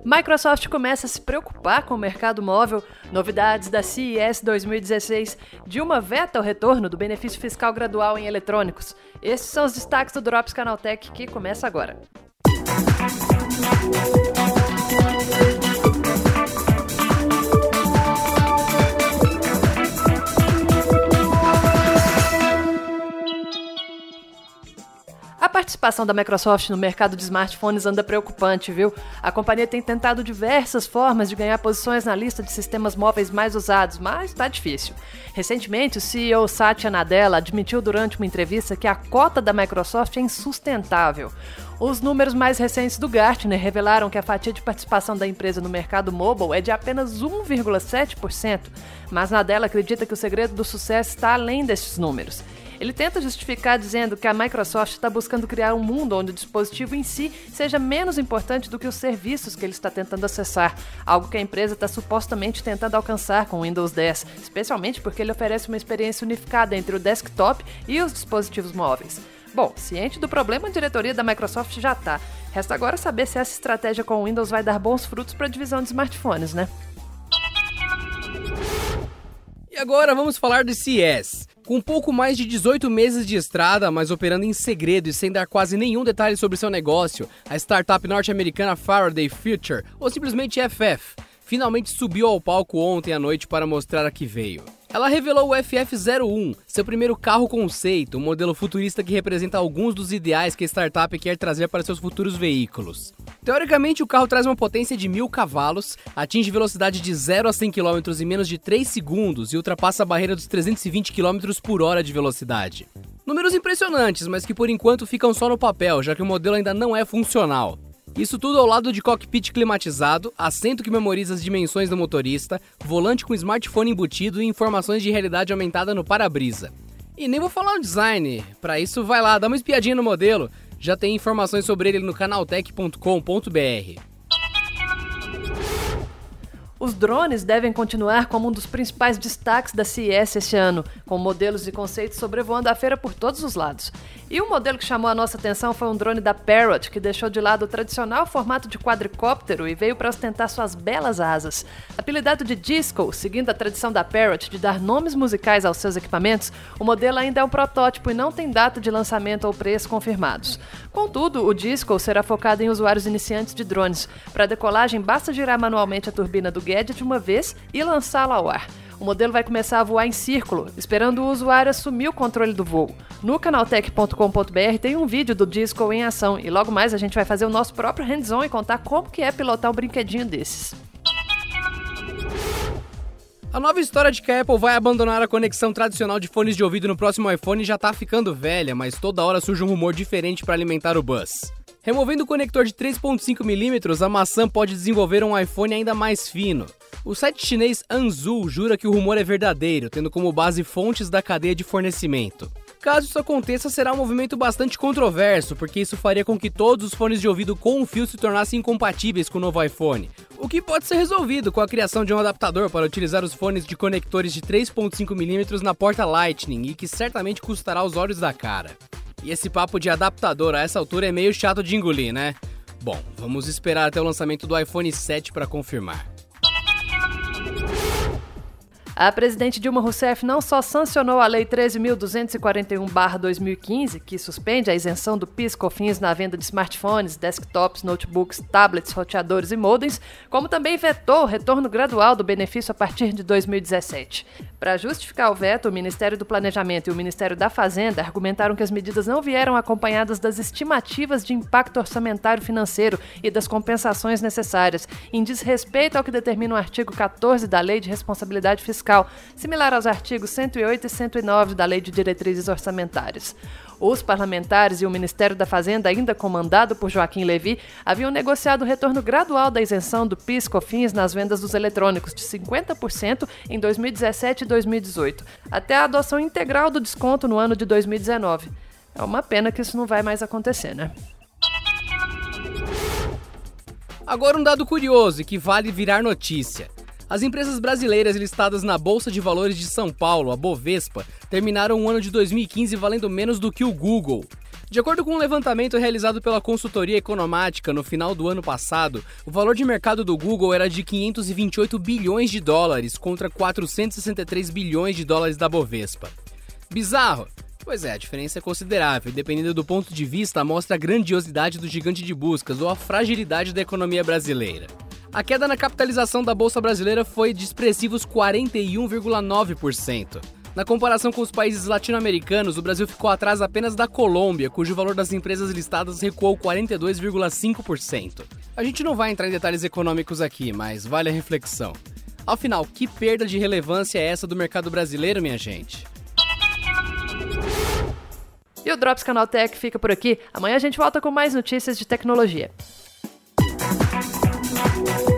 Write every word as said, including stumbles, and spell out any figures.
Microsoft começa a se preocupar com o mercado móvel, novidades da C E S dois mil e dezesseis, Dilma veta o retorno do benefício fiscal gradual em eletrônicos. Esses são os destaques do Drops Canaltech, que começa agora. A participação da Microsoft no mercado de smartphones anda preocupante, viu? A companhia tem tentado diversas formas de ganhar posições na lista de sistemas móveis mais usados, mas tá difícil. Recentemente, o C E O Satya Nadella admitiu durante uma entrevista que a cota da Microsoft é insustentável. Os números mais recentes do Gartner revelaram que a fatia de participação da empresa no mercado mobile é de apenas um vírgula sete por cento, mas Nadella acredita que o segredo do sucesso está além desses números. Ele tenta justificar dizendo que a Microsoft está buscando criar um mundo onde o dispositivo em si seja menos importante do que os serviços que ele está tentando acessar, algo que a empresa está supostamente tentando alcançar com o Windows dez, especialmente porque ele oferece uma experiência unificada entre o desktop e os dispositivos móveis. Bom, ciente do problema, a diretoria da Microsoft já está. Resta agora saber se essa estratégia com o Windows vai dar bons frutos para a divisão de smartphones, né? E agora vamos falar do C E S. Com pouco mais de dezoito meses de estrada, mas operando em segredo e sem dar quase nenhum detalhe sobre seu negócio, a startup norte-americana Faraday Future, ou simplesmente F F, finalmente subiu ao palco ontem à noite para mostrar a que veio. Ela revelou o F F zero um, seu primeiro carro conceito, um modelo futurista que representa alguns dos ideais que a startup quer trazer para seus futuros veículos. Teoricamente, o carro traz uma potência de mil cavalos, atinge velocidade de zero a cem quilômetros em menos de três segundos e ultrapassa a barreira dos trezentos e vinte quilômetros por hora de velocidade. Números impressionantes, mas que por enquanto ficam só no papel, já que o modelo ainda não é funcional. Isso tudo ao lado de cockpit climatizado, assento que memoriza as dimensões do motorista, volante com smartphone embutido e informações de realidade aumentada no para-brisa. E nem vou falar no design, pra isso vai lá, dá uma espiadinha no modelo, já tem informações sobre ele no canaltech ponto com ponto b r. Os drones devem continuar como um dos principais destaques da C E S este ano, com modelos e conceitos sobrevoando a feira por todos os lados. E um modelo que chamou a nossa atenção foi um drone da Parrot, que deixou de lado o tradicional formato de quadricóptero e veio para ostentar suas belas asas. Apelidado de Disco, seguindo a tradição da Parrot de dar nomes musicais aos seus equipamentos, o modelo ainda é um protótipo e não tem data de lançamento ou preço confirmados. Contudo, o Disco será focado em usuários iniciantes de drones. Para decolagem, basta girar manualmente a turbina do gadget uma vez e lançá-lo ao ar. O modelo vai começar a voar em círculo, esperando o usuário assumir o controle do voo. No canaltech ponto com ponto b r tem um vídeo do Disco em ação e logo mais a gente vai fazer o nosso próprio hands-on e contar como que é pilotar um brinquedinho desses. A nova história de que a Apple vai abandonar a conexão tradicional de fones de ouvido no próximo iPhone já tá ficando velha, mas toda hora surge um rumor diferente para alimentar o buzz. Removendo o conector de três ponto cinco milímetros, a maçã pode desenvolver um iPhone ainda mais fino. O site chinês Anzu jura que o rumor é verdadeiro, tendo como base fontes da cadeia de fornecimento. Caso isso aconteça, será um movimento bastante controverso, porque isso faria com que todos os fones de ouvido com fio se tornassem incompatíveis com o novo iPhone, o que pode ser resolvido com a criação de um adaptador para utilizar os fones de conectores de três ponto cinco milímetros na porta Lightning e que certamente custará os olhos da cara. E esse papo de adaptador a essa altura é meio chato de engolir, né? Bom, vamos esperar até o lançamento do iPhone sete para confirmar. A presidente Dilma Rousseff não só sancionou a Lei treze mil duzentos e quarenta e um barra dois mil e quinze, que suspende a isenção do P I S e COFINS na venda de smartphones, desktops, notebooks, tablets, roteadores e modems, como também vetou o retorno gradual do benefício a partir de dois mil e dezessete. Para justificar o veto, o Ministério do Planejamento e o Ministério da Fazenda argumentaram que as medidas não vieram acompanhadas das estimativas de impacto orçamentário financeiro e das compensações necessárias, em desrespeito ao que determina o artigo quatorze da Lei de Responsabilidade Fiscal, similar aos artigos cento e oito e cento e nove da Lei de Diretrizes Orçamentárias. Os parlamentares e o Ministério da Fazenda, ainda comandado por Joaquim Levy, haviam negociado o retorno gradual da isenção do P I S e COFINS nas vendas dos eletrônicos de cinquenta por cento em dois mil e dezessete e dois mil e dezoito, até a adoção integral do desconto no ano de dois mil e dezenove. É uma pena que isso não vai mais acontecer, né? Agora um dado curioso e que vale virar notícia. As empresas brasileiras listadas na Bolsa de Valores de São Paulo, a Bovespa, terminaram o ano de dois mil e quinze valendo menos do que o Google. De acordo com um levantamento realizado pela consultoria Economática no final do ano passado, o valor de mercado do Google era de quinhentos e vinte e oito bilhões de dólares contra quatrocentos e sessenta e três bilhões de dólares da Bovespa. Bizarro? Pois é, a diferença é considerável e, dependendo do ponto de vista, mostra a grandiosidade do gigante de buscas ou a fragilidade da economia brasileira. A queda na capitalização da Bolsa Brasileira foi de expressivos quarenta e um vírgula nove por cento. Na comparação com os países latino-americanos, o Brasil ficou atrás apenas da Colômbia, cujo valor das empresas listadas recuou quarenta e dois vírgula cinco por cento. A gente não vai entrar em detalhes econômicos aqui, mas vale a reflexão. Afinal, que perda de relevância é essa do mercado brasileiro, minha gente? E o Drops Canaltech fica por aqui. Amanhã a gente volta com mais notícias de tecnologia.